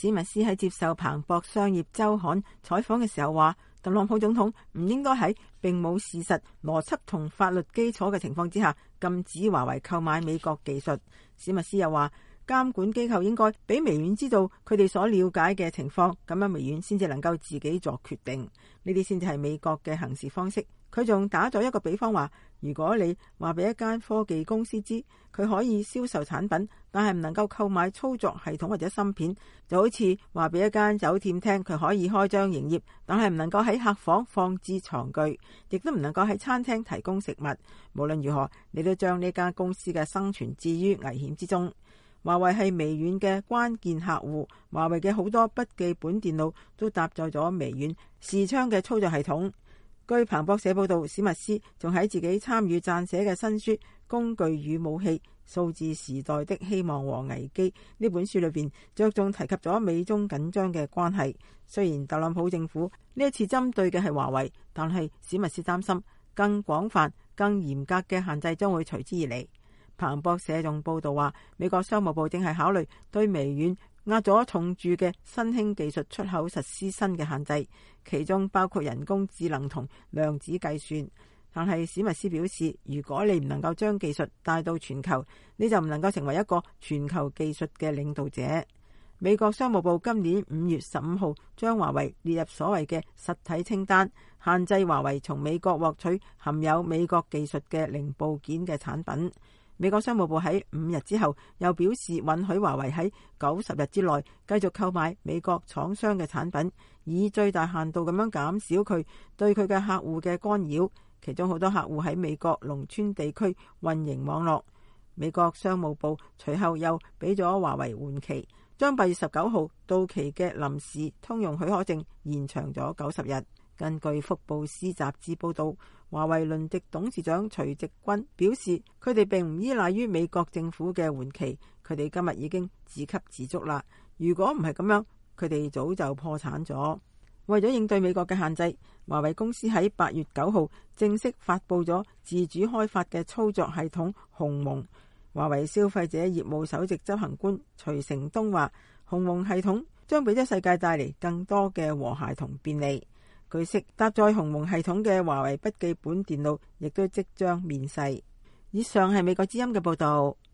史密斯喺接受彭博商業週刊採訪嘅時候話，特朗普總統唔應該喺並冇事實、邏輯同法律基礎嘅情況之下禁止華為購買美國技術。史密斯又話，監管機構應該俾微軟知道佢哋所了解嘅情況，咁樣微軟先至能夠自己作決定，呢啲先至係美國嘅行事方式。佢仲打咗一個比方話，如果你話俾一間科技公司知佢可以銷售產品，但係唔能夠購買操作系統或者芯片，就好似話俾一間酒店聽佢可以開張營業，但係唔能夠喺客房放置床具，亦都唔能夠喺餐廳提供食物。無論如何，你都將呢間公司嘅生存置於危險之中。華為係微軟嘅關鍵客戶，華為嘅好多筆記本電腦都搭載咗微軟視窗嘅操作系統。據彭博社報道，史密斯仲喺自己參與撰寫嘅新書《工具與武器：數字時代的希望和危機》呢本書裏邊，着重提及咗美中緊張嘅關係。雖然特朗普政府呢一次針對嘅係華為，但係史密斯擔心更廣泛、更嚴格嘅限制將會隨之而嚟。彭博社仲報道話，美國商務部正係考慮對微軟壓咗重注嘅新興技術出口實施新嘅限制，其中包括人工智能同量子計算。但係史密斯表示，如果你唔能夠將技術帶到全球，你就唔能夠成為一個全球技術嘅領導者。美國商務部今年5月15號將華為列入所謂嘅實體清單，限制華為從美國獲取含有美國技術嘅零部件嘅產品。美國商務部喺5日之後又表示，允許華為喺90日之內繼續購買美國廠商嘅產品，以最大限度咁樣減少佢對佢嘅客戶嘅干擾。其中好多客戶喺美國農村地區運營網絡。美國商務部隨後又俾咗華為緩期，將8月19號到期嘅臨時通用許可證延長咗90日。根據福布斯雜誌報道，華為輪值董事長徐直軍表示，佢哋並唔依賴於美國政府嘅緩期，佢哋今日已經自給自足啦。如果唔係咁樣，佢哋早就破產咗。為咗應對美國嘅限制，華為公司喺8月9號正式發佈咗自主開發嘅操作系統鴻蒙。華為消費者業務首席執行官徐成東話，鴻蒙系統將俾咗世界帶嚟更多嘅和諧同便利。據悉，搭載鴻蒙系統嘅華為筆記本電腦亦都即將面世。以上係美國之音嘅報道。